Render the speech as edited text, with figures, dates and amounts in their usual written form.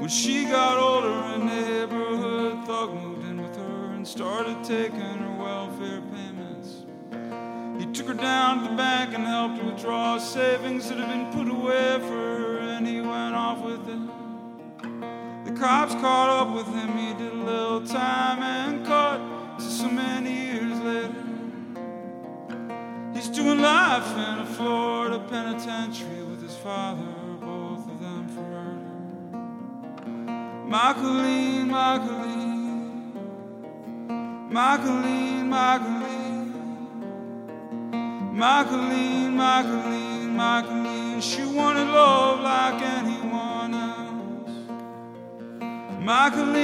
When she got older, a neighborhood thug moved in with her and started taking her welfare payments. He took her down to the bank and helped her withdraw savings that had been put away for her, and he went off with it. The cops caught up with him, he did a little time and caught so many years later. He's doing life in a Florida penitentiary with his father, both of them for murder. Michaeline, Michaeline, Michaeline, Michaeline, Michaeline, Michaeline, Michaeline. She wanted love like anyone else. Michaeline.